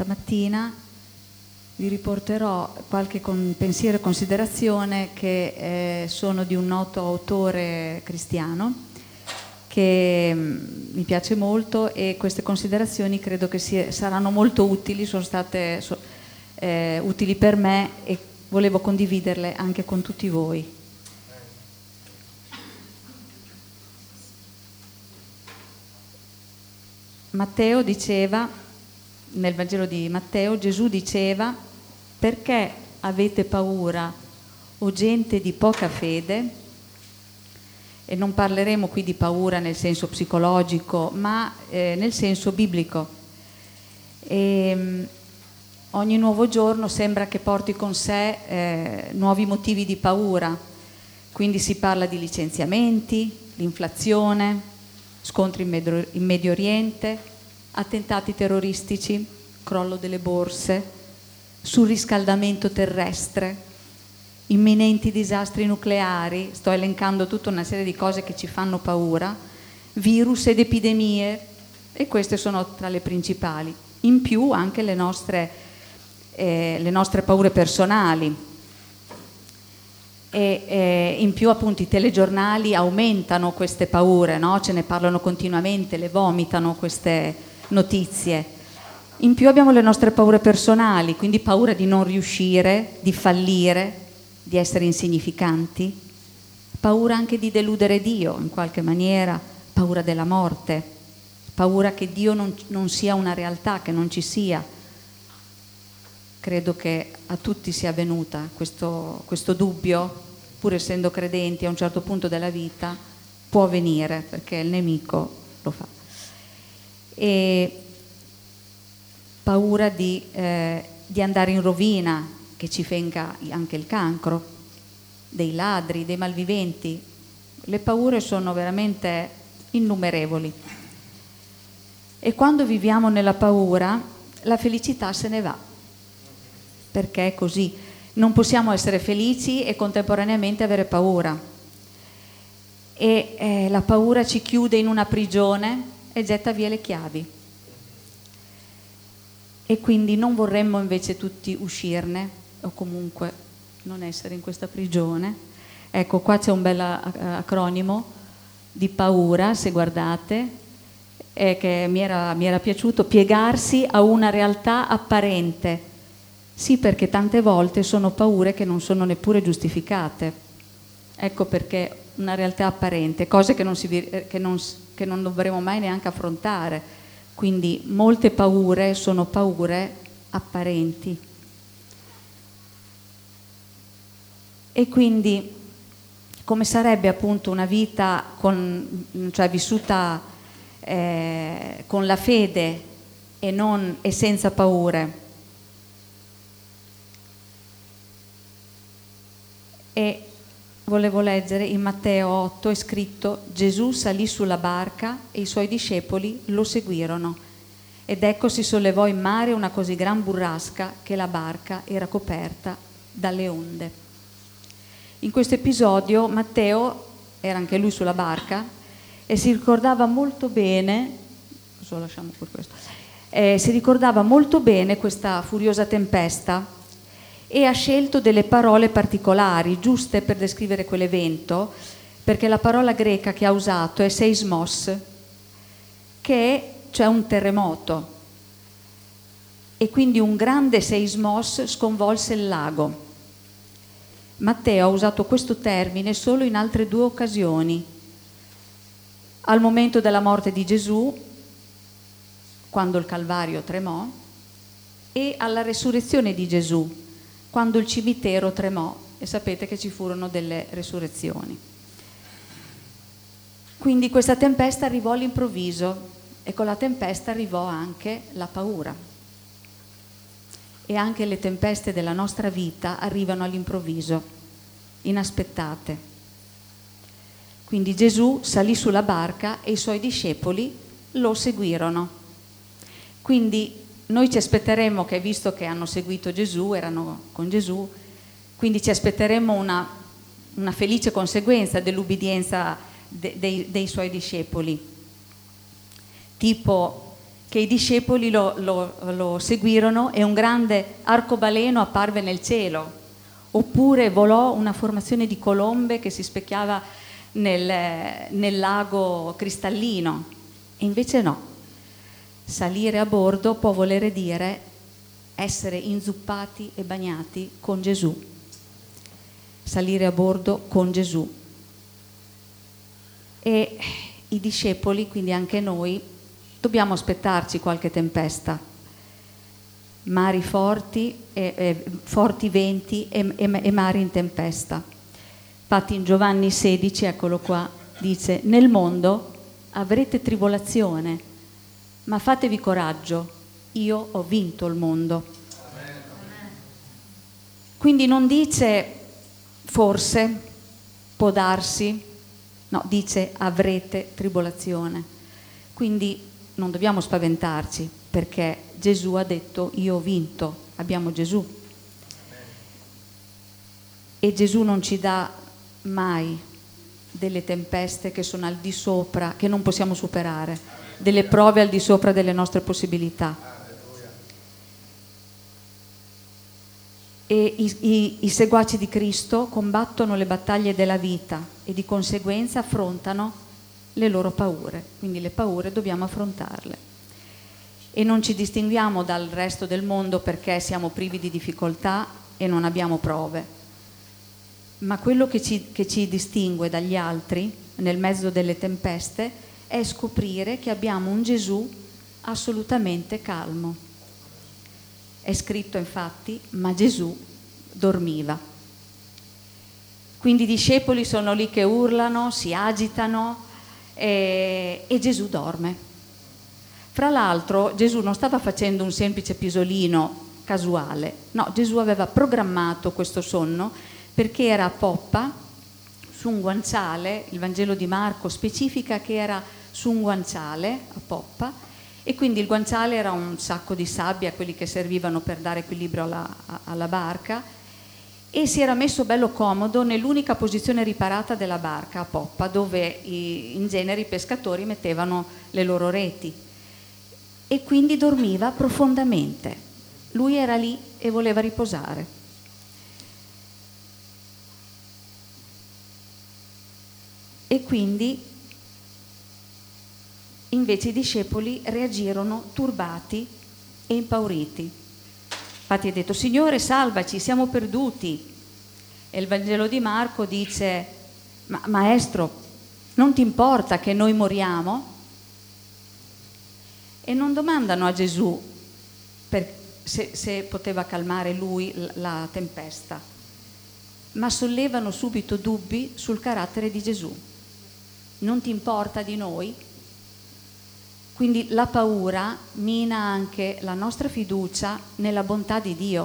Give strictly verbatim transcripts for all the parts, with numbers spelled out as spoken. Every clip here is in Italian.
stamattina vi riporterò qualche con, pensiero e considerazione che eh, sono di un noto autore cristiano che mh, mi piace molto, e queste considerazioni credo che sia, saranno molto utili, sono state so, eh, utili per me e volevo condividerle anche con tutti voi. Matteo diceva, nel Vangelo di Matteo, Gesù diceva: perché avete paura, o gente di poca fede? E non parleremo qui di paura nel senso psicologico, ma eh, nel senso biblico. E, mh, ogni nuovo giorno sembra che porti con sé eh, nuovi motivi di paura. Quindi si parla di licenziamenti, l'inflazione, scontri in Medio, in Medio Oriente, attentati terroristici, crollo delle borse, surriscaldamento terrestre, imminenti disastri nucleari, sto elencando tutta una serie di cose che ci fanno paura, virus ed epidemie, e queste sono tra le principali. In più anche le nostre, eh, le nostre paure personali. E eh, in più appunto i telegiornali aumentano queste paure, no? Ce ne parlano continuamente, le vomitano queste notizie. In più abbiamo le nostre paure personali, quindi paura di non riuscire, di fallire, di essere insignificanti, paura anche di deludere Dio in qualche maniera, paura della morte, paura che Dio non, non sia una realtà, che non ci sia. Credo che a tutti sia venuta questo, questo dubbio, pur essendo credenti a un certo punto della vita, può venire perché il nemico lo fa. E paura di, eh, di andare in rovina, che ci venga anche il cancro, dei ladri, dei malviventi. Le paure sono veramente innumerevoli. E quando viviamo nella paura, la felicità se ne va. Perché è così. Non possiamo essere felici e contemporaneamente avere paura. E eh, la paura ci chiude in una prigione e getta via le chiavi. E quindi non vorremmo invece tutti uscirne, o comunque non essere in questa prigione. Ecco, qua c'è un bel acronimo di paura, se guardate, eh, che mi era, mi era piaciuto: piegarsi a una realtà apparente. Sì, perché tante volte sono paure che non sono neppure giustificate. Ecco perché una realtà apparente, cose che non, si, che non, che non dovremo mai neanche affrontare. Quindi molte paure sono paure apparenti. E quindi come sarebbe appunto una vita con, cioè vissuta eh, con la fede e, non, e senza paure? E volevo leggere in Matteo otto, è scritto: Gesù salì sulla barca e i suoi discepoli lo seguirono, ed ecco si sollevò in mare una così gran burrasca che la barca era coperta dalle onde. In questo episodio Matteo era anche lui sulla barca e si ricordava molto bene, lo lasciamo per questo, eh, si ricordava molto bene questa furiosa tempesta, e ha scelto delle parole particolari, giuste per descrivere quell'evento, perché la parola greca che ha usato è seismos, che è cioè un terremoto, e quindi un grande seismos sconvolse il lago. Matteo ha usato questo termine solo in altre due occasioni: al momento della morte di Gesù, quando il Calvario tremò, e alla resurrezione di Gesù, quando il cimitero tremò, e sapete che ci furono delle resurrezioni. Quindi questa tempesta arrivò all'improvviso, e con la tempesta arrivò anche la paura. E anche le tempeste della nostra vita arrivano all'improvviso, inaspettate. Quindi Gesù salì sulla barca e i suoi discepoli lo seguirono. Quindi noi ci aspetteremo che, visto che hanno seguito Gesù, erano con Gesù, quindi ci aspetteremo una, una felice conseguenza dell'ubbidienza de, dei, dei suoi discepoli. Tipo, che i discepoli lo, lo, lo seguirono e un grande arcobaleno apparve nel cielo, oppure volò una formazione di colombe che si specchiava nel, nel lago cristallino. E invece no, salire a bordo può volere dire essere inzuppati e bagnati con Gesù, salire a bordo con Gesù. E i discepoli, quindi anche noi, dobbiamo aspettarci qualche tempesta, mari forti, e, e, forti venti e, e, e mari in tempesta. Infatti in Giovanni sedici, eccolo qua, dice: nel mondo avrete tribolazione, ma fatevi coraggio, io ho vinto il mondo. Quindi non dice forse, può darsi, no, dice avrete tribolazione. Quindi non dobbiamo spaventarci, perché Gesù ha detto io ho vinto, abbiamo Gesù. E Gesù non ci dà mai delle tempeste che sono al di sopra, che non possiamo superare, delle prove al di sopra delle nostre possibilità. E i, i, i seguaci di Cristo combattono le battaglie della vita e di conseguenza affrontano le loro paure, quindi le paure dobbiamo affrontarle. E non ci distinguiamo dal resto del mondo perché siamo privi di difficoltà e non abbiamo prove, ma quello che ci, che ci distingue dagli altri nel mezzo delle tempeste è scoprire che abbiamo un Gesù assolutamente calmo. È scritto infatti, ma Gesù dormiva. Quindi i discepoli sono lì che urlano, si agitano, E, e Gesù dorme. Fra l'altro Gesù non stava facendo un semplice pisolino casuale, no, Gesù aveva programmato questo sonno perché era a poppa su un guanciale. Il Vangelo di Marco specifica che era su un guanciale a poppa, e quindi il guanciale era un sacco di sabbia, quelli che servivano per dare equilibrio alla, alla barca, e si era messo bello comodo nell'unica posizione riparata della barca a poppa, dove i, in genere i pescatori mettevano le loro reti, e quindi dormiva profondamente. Lui era lì e voleva riposare. E quindi invece i discepoli reagirono turbati e impauriti. Infatti ha detto: Signore, salvaci, siamo perduti. E il Vangelo di Marco dice: ma maestro, non ti importa che noi moriamo? E non domandano a Gesù per, se, se poteva calmare lui la tempesta, ma sollevano subito dubbi sul carattere di Gesù. Non ti importa di noi? Quindi la paura mina anche la nostra fiducia nella bontà di Dio.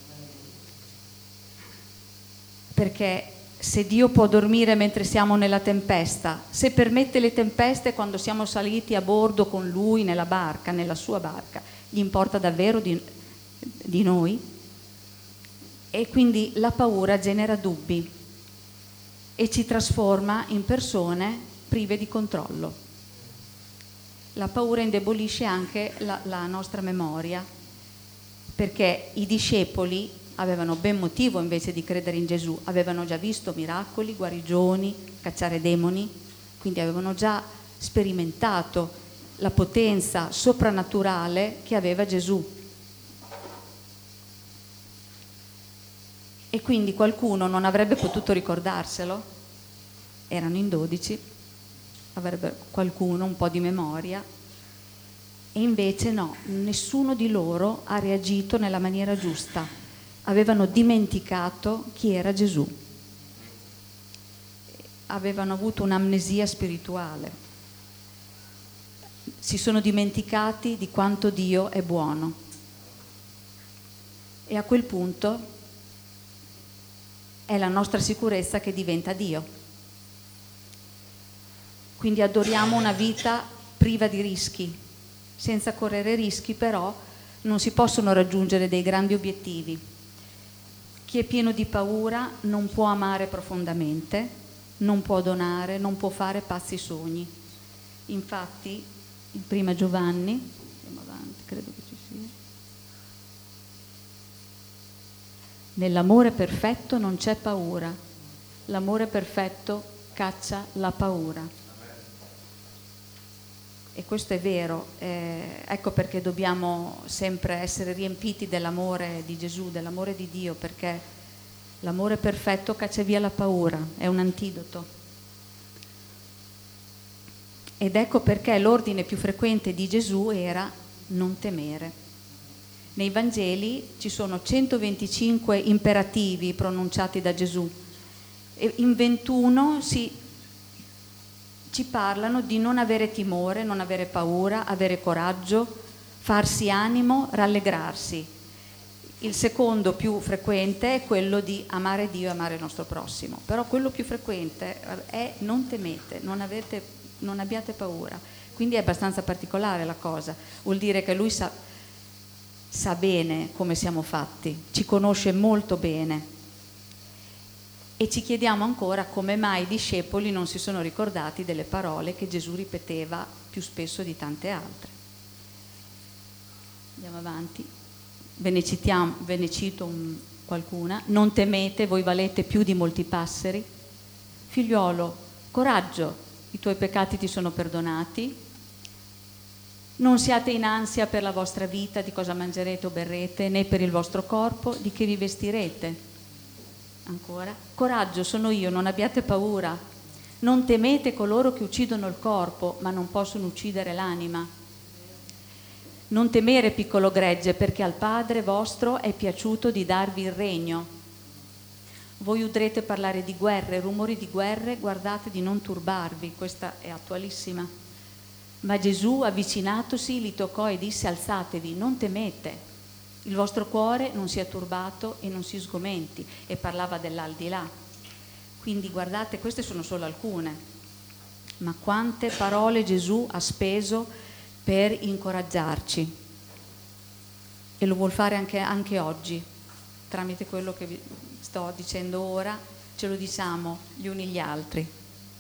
Perché se Dio può dormire mentre siamo nella tempesta, se permette le tempeste quando siamo saliti a bordo con Lui nella barca, nella sua barca, gli importa davvero di, di noi? E quindi la paura genera dubbi e ci trasforma in persone prive di controllo. La paura indebolisce anche la, la nostra memoria, perché i discepoli avevano ben motivo invece di credere in Gesù, avevano già visto miracoli, guarigioni, cacciare demoni, quindi avevano già sperimentato la potenza soprannaturale che aveva Gesù. E quindi qualcuno non avrebbe potuto ricordarselo, erano in dodici, avrebbe qualcuno un po' di memoria, e invece no, nessuno di loro ha reagito nella maniera giusta, avevano dimenticato chi era Gesù, avevano avuto un'amnesia spirituale, si sono dimenticati di quanto Dio è buono, e a quel punto è la nostra sicurezza che diventa Dio. Quindi adoriamo una vita priva di rischi. Senza correre rischi però non si possono raggiungere dei grandi obiettivi. Chi è pieno di paura non può amare profondamente, non può donare, non può fare pazzi sogni. Infatti, in prima Giovanni, Nell'amore perfetto non c'è paura. L'amore perfetto caccia la paura. E questo è vero, eh, ecco perché dobbiamo sempre essere riempiti dell'amore di Gesù, dell'amore di Dio, perché l'amore perfetto caccia via la paura, è un antidoto. Ed ecco perché l'ordine più frequente di Gesù era non temere. Nei Vangeli ci sono centoventicinque imperativi pronunciati da Gesù e in ventuno si ci parlano di non avere timore, non avere paura, avere coraggio, farsi animo, rallegrarsi. Il secondo più frequente è quello di amare Dio e amare il nostro prossimo, però quello più frequente è non temete, non, avete, non abbiate paura. Quindi è abbastanza particolare la cosa, vuol dire che lui sa, sa bene come siamo fatti, ci conosce molto bene. E ci chiediamo ancora come mai i discepoli non si sono ricordati delle parole che Gesù ripeteva più spesso di tante altre. Andiamo avanti. Ve ne, citiamo, ve ne cito un, qualcuna. Non temete, voi valete più di molti passeri. Figliuolo, coraggio, i tuoi peccati ti sono perdonati. Non siate in ansia per la vostra vita, di cosa mangerete o berrete, né per il vostro corpo, di che vi vestirete. Ancora, coraggio, sono io, non abbiate paura. Non temete coloro che uccidono il corpo, ma non possono uccidere l'anima. Non temere, piccolo gregge, perché al Padre vostro è piaciuto di darvi il regno. Voi udrete parlare di guerre, rumori di guerre, guardate di non turbarvi, questa è attualissima. Ma Gesù, avvicinatosi, li toccò e disse: alzatevi, non temete. Il vostro cuore non sia turbato e non si sgomenti, e parlava dell'aldilà. Quindi guardate, queste sono solo alcune, ma quante parole Gesù ha speso per incoraggiarci, e lo vuol fare anche, anche oggi, tramite quello che vi sto dicendo ora, ce lo diciamo gli uni gli altri.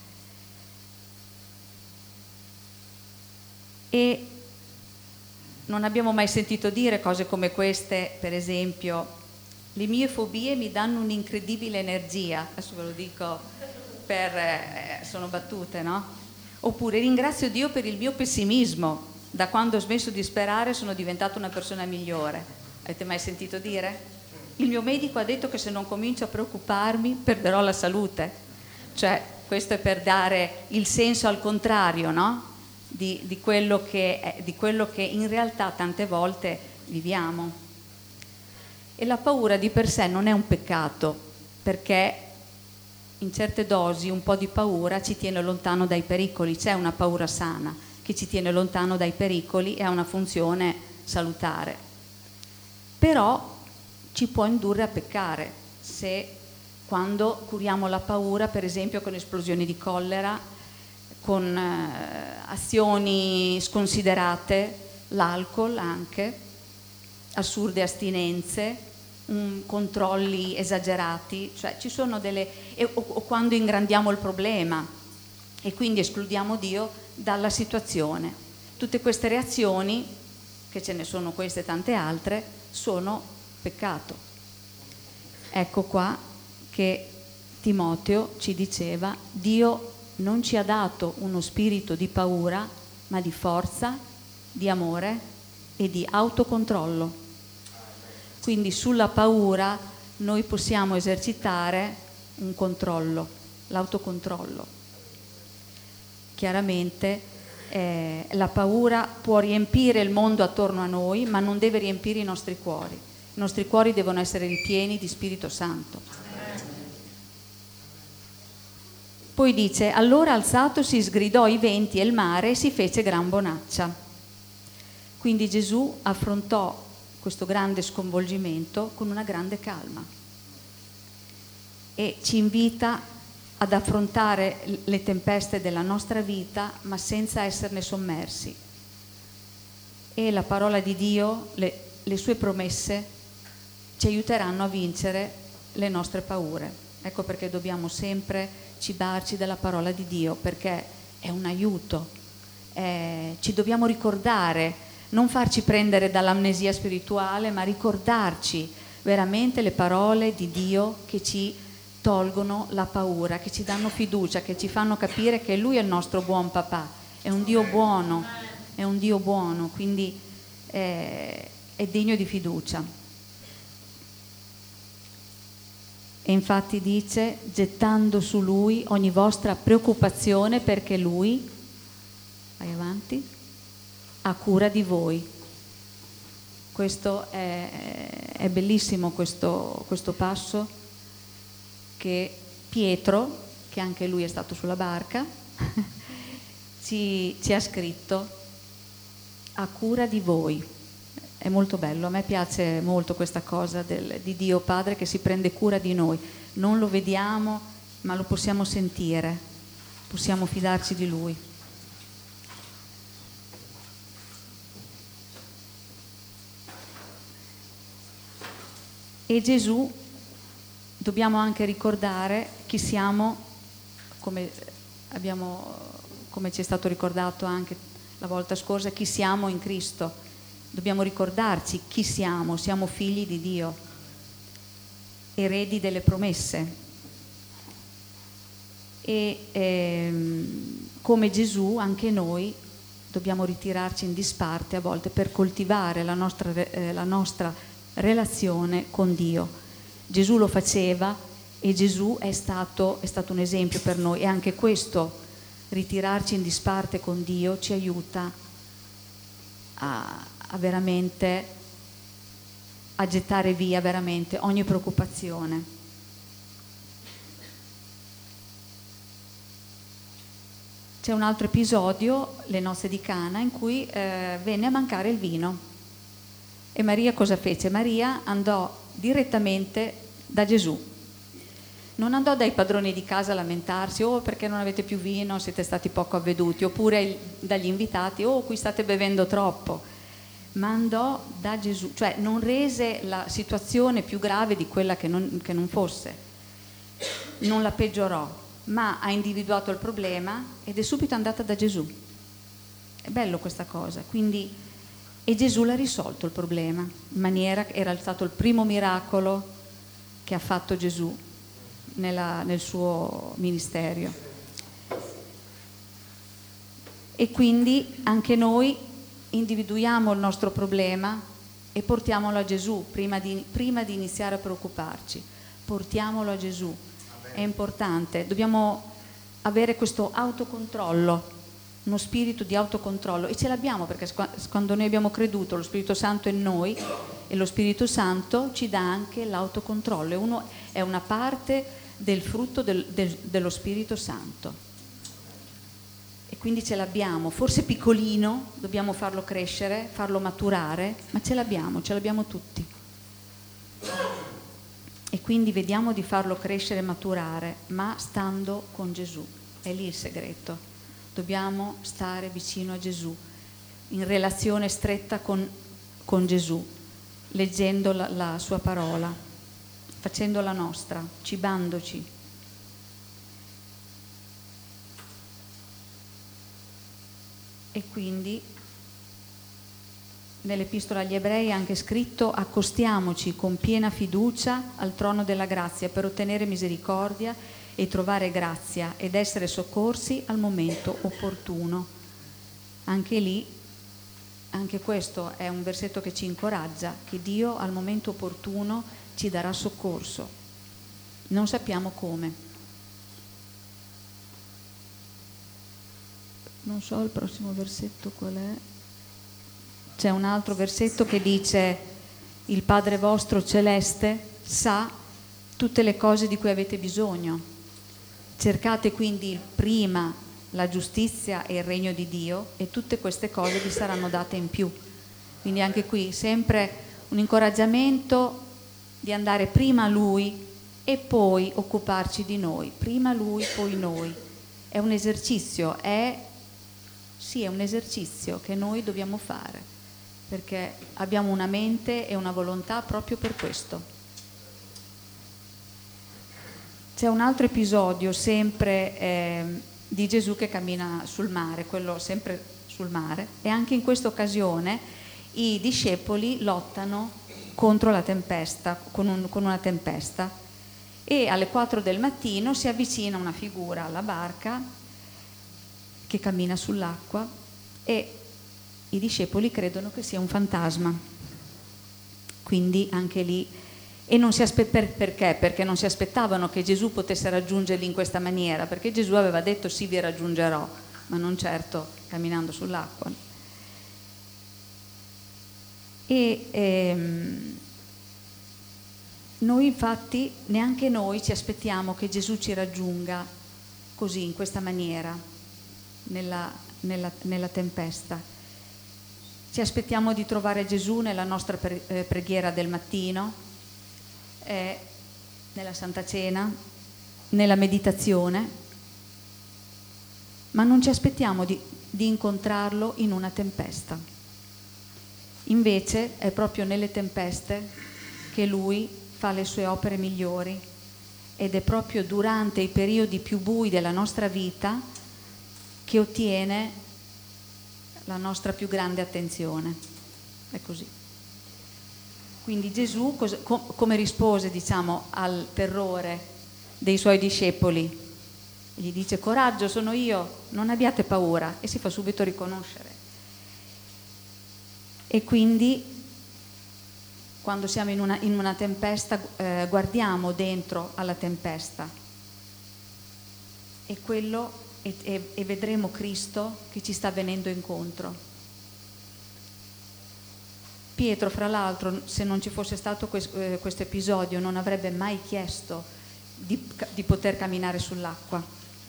E non abbiamo mai sentito dire cose come queste, per esempio: le mie fobie mi danno un'incredibile energia. Adesso ve lo dico per... Eh, sono battute, no? Oppure: ringrazio Dio per il mio pessimismo. Da quando ho smesso di sperare sono diventata una persona migliore. Avete mai sentito dire? Il mio medico ha detto che se non comincio a preoccuparmi perderò la salute. Cioè, questo è per dare il senso al contrario, no? Di, di, quello che è, di quello che in realtà tante volte viviamo. E la paura di per sé non è un peccato, perché in certe dosi un po' di paura ci tiene lontano dai pericoli. C'è una paura sana che ci tiene lontano dai pericoli e ha una funzione salutare, però ci può indurre a peccare se, quando curiamo la paura, per esempio con esplosioni di collera, con eh, azioni sconsiderate, l'alcol anche, assurde astinenze, um, controlli esagerati, cioè ci sono delle... E, o, o quando ingrandiamo il problema e quindi escludiamo Dio dalla situazione. Tutte queste reazioni, che ce ne sono queste e tante altre, sono peccato. Ecco qua che Timoteo ci diceva: Dio non ci ha dato uno spirito di paura, ma di forza, di amore e di autocontrollo. Quindi sulla paura noi possiamo esercitare un controllo, l'autocontrollo. Chiaramente eh, la paura può riempire il mondo attorno a noi, ma non deve riempire i nostri cuori. I nostri cuori devono essere ripieni di Spirito Santo. Poi dice: allora alzatosi sgridò i venti e il mare e si fece gran bonaccia. Quindi Gesù affrontò questo grande sconvolgimento con una grande calma e ci invita ad affrontare le tempeste della nostra vita, ma senza esserne sommersi. E la parola di Dio, le, le sue promesse, ci aiuteranno a vincere le nostre paure. Ecco perché dobbiamo sempre cibarci della parola di Dio, perché è un aiuto. Eh, ci dobbiamo ricordare, non farci prendere dall'amnesia spirituale, ma ricordarci veramente le parole di Dio che ci tolgono la paura, che ci danno fiducia, che ci fanno capire che Lui è il nostro buon papà, è un Dio buono, è un Dio buono, quindi è, è degno di fiducia. E infatti dice, gettando su Lui ogni vostra preoccupazione, perché Lui, vai avanti, ha cura di voi. Questo è, è bellissimo, questo, questo passo, che Pietro, che anche lui è stato sulla barca, ci, ci ha scritto, ha cura di voi. È molto bello, a me piace molto questa cosa del, di Dio Padre che si prende cura di noi. Non lo vediamo, ma lo possiamo sentire, possiamo fidarci di Lui. E Gesù, dobbiamo anche ricordare chi siamo, come, abbiamo, come ci è stato ricordato anche la volta scorsa, chi siamo in Cristo. Dobbiamo ricordarci chi siamo, siamo figli di Dio, eredi delle promesse. E ehm, come Gesù, anche noi dobbiamo ritirarci in disparte a volte per coltivare la nostra, eh, la nostra relazione con Dio. Gesù lo faceva e Gesù è stato, è stato un esempio per noi, e anche questo, ritirarci in disparte con Dio, ci aiuta a, a veramente a gettare via veramente ogni preoccupazione. C'è un altro episodio, le nozze di Cana, in cui eh, venne a mancare il vino. E Maria cosa fece? Maria andò direttamente da Gesù. Non andò dai padroni di casa a lamentarsi, oh perché non avete più vino, siete stati poco avveduti, oppure dagli invitati, oh qui state bevendo troppo. Ma andò da Gesù, cioè non rese la situazione più grave di quella che non, che non fosse, non la peggiorò, ma ha individuato il problema ed è subito andata da Gesù. È bello questa cosa, quindi, e Gesù l'ha risolto il problema, in maniera, era stato il primo miracolo che ha fatto Gesù nella, nel suo ministero. E quindi anche noi individuiamo il nostro problema e portiamolo a Gesù prima di, prima di iniziare a preoccuparci. Portiamolo a Gesù. È importante, dobbiamo avere questo autocontrollo, uno spirito di autocontrollo, e ce l'abbiamo perché quando noi abbiamo creduto lo Spirito Santo è in noi, e lo Spirito Santo ci dà anche l'autocontrollo, e uno è una parte del frutto del, del, dello Spirito Santo. E quindi ce l'abbiamo, forse piccolino, dobbiamo farlo crescere, farlo maturare, ma ce l'abbiamo, ce l'abbiamo tutti. E quindi vediamo di farlo crescere e maturare, ma stando con Gesù. È lì il segreto. Dobbiamo stare vicino a Gesù, in relazione stretta con, con Gesù, leggendo la, la sua parola, facendo la nostra, cibandoci. E quindi nell'Epistola agli Ebrei è anche scritto: accostiamoci con piena fiducia al trono della grazia per ottenere misericordia e trovare grazia ed essere soccorsi al momento opportuno. Anche lì, anche questo è un versetto che ci incoraggia, che Dio al momento opportuno ci darà soccorso. Non sappiamo come. Non so il prossimo versetto qual è. C'è un altro versetto che dice: il Padre vostro celeste sa tutte le cose di cui avete bisogno. Cercate quindi prima la giustizia e il regno di Dio e tutte queste cose vi saranno date in più. Quindi anche qui sempre un incoraggiamento di andare prima a Lui e poi occuparci di noi. Prima Lui, poi noi. È un esercizio, è sì, è un esercizio che noi dobbiamo fare, perché abbiamo una mente e una volontà proprio per questo. C'è un altro episodio sempre eh, di Gesù che cammina sul mare, quello sempre sul mare, e anche in questa occasione i discepoli lottano contro la tempesta, con, un, con una tempesta, e alle quattro del mattino si avvicina una figura alla barca che cammina sull'acqua e i discepoli credono che sia un fantasma. Quindi anche lì, e non si aspe- per, perché? Perché non si aspettavano che Gesù potesse raggiungerli in questa maniera, perché Gesù aveva detto sì, vi raggiungerò, ma non certo camminando sull'acqua. E ehm, noi infatti neanche noi ci aspettiamo che Gesù ci raggiunga così, in questa maniera, nella, nella, nella tempesta. Ci aspettiamo di trovare Gesù nella nostra pre- eh, preghiera del mattino, eh, nella Santa Cena, nella meditazione, ma non ci aspettiamo di, di incontrarlo in una tempesta. Invece è proprio nelle tempeste che Lui fa le sue opere migliori, ed è proprio durante i periodi più bui della nostra vita che ottiene la nostra più grande attenzione. È così. Quindi Gesù cos- com- come rispose, diciamo, al terrore dei suoi discepoli? Gli dice: coraggio, sono io, non abbiate paura, e si fa subito riconoscere. E quindi quando siamo in una, in una tempesta, eh, guardiamo dentro alla tempesta e, quello, e, e, e vedremo Cristo che ci sta venendo incontro. Pietro, fra l'altro, se non ci fosse stato questo, eh, questo episodio, non avrebbe mai chiesto di, di poter camminare sull'acqua.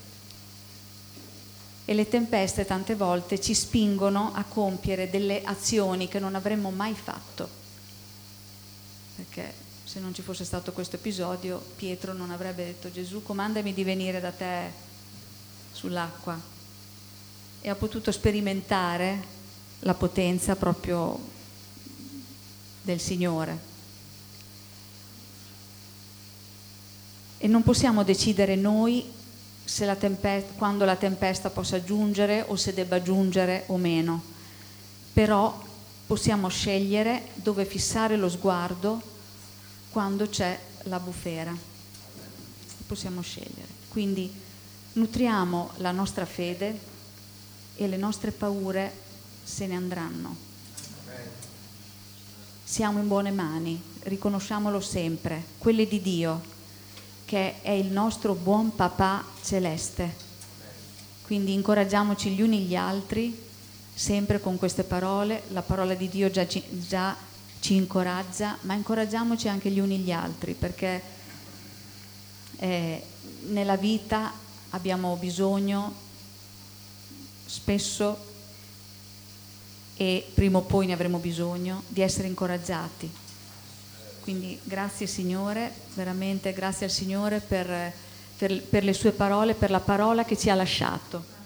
E le tempeste tante volte ci spingono a compiere delle azioni che non avremmo mai fatto. Perché se non ci fosse stato questo episodio, Pietro non avrebbe detto: Gesù, comandami di venire da te sull'acqua. E ha potuto sperimentare la potenza proprio del Signore. E non possiamo decidere noi se la tempesta, quando la tempesta possa giungere o se debba giungere o meno, però possiamo scegliere dove fissare lo sguardo quando c'è la bufera. Possiamo scegliere. Quindi nutriamo la nostra fede e le nostre paure se ne andranno. Siamo in buone mani, riconosciamolo sempre, quelle di Dio, che è il nostro buon papà celeste. Quindi incoraggiamoci gli uni gli altri sempre con queste parole. La parola di Dio già ci, già ci incoraggia, ma incoraggiamoci anche gli uni gli altri, perché eh, nella vita abbiamo bisogno spesso, e prima o poi ne avremo bisogno, di essere incoraggiati. Quindi grazie Signore, veramente grazie al Signore per, per, per le sue parole, per la parola che ci ha lasciato.